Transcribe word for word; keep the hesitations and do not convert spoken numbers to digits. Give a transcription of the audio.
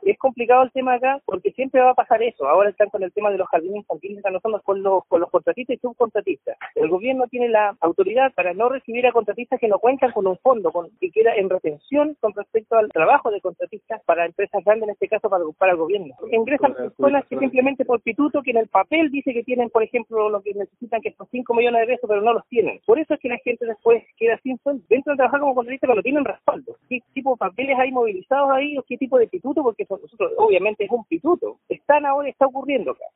es complicado el tema acá porque siempre va a pasar eso. Ahora están con el tema de los jardines infantiles, están nosotros con los, con los contratistas y subcontratistas. El gobierno tiene la autoridad para no recibir a contratistas que no cuentan con un fondo, con, que queda en retención con respecto al trabajo de contratistas para empresas grandes, en este caso para, para el gobierno. Ingresan personas que simplemente por pituto, que en el papel dice que tienen, por ejemplo, lo que necesitan, que son cinco millones de pesos, pero no los tienen. Por eso es que la gente después queda sin sueldo. Dentro de trabajar como contratista, pero no tienen respaldo. ¿Qué tipo de papeles hay movilizados ahí o qué tipo de pituto? Porque nosotros, obviamente, es un pituto. Están ahora, está ocurriendo acá.